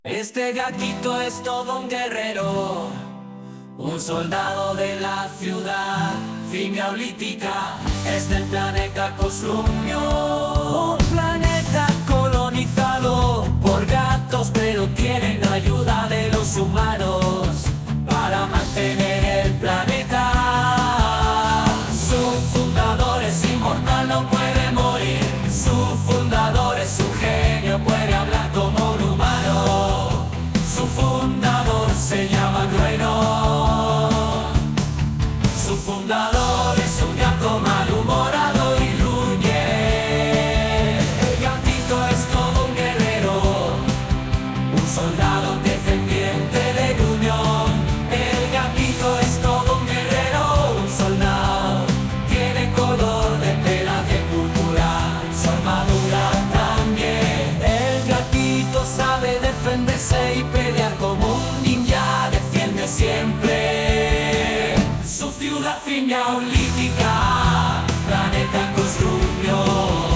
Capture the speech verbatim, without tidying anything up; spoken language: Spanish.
Este gatito es todo un guerrero, un soldado de la ciudad finolítica, es del planeta Cosrumio. Un planeta colonizado por gatos, pero tienen ayuda de los humanos para mantener el planeta. Su fundador es inmortal, no puede morir. Su fundador es un genio, puede hablar como un humano. Su fundador se llama Grueno. Su fundador es un gato malhumorado y gruñe. El gatito es todo un guerrero, un soldado descendiente de Gruñón. El gatito es todo un guerrero, un soldado, tiene color de pelaje púrpura, su armadura también. El gatito sabe defenderse y pelear como un ninja, defiende siempre su ciudad finolítica, planeta Cosrumio.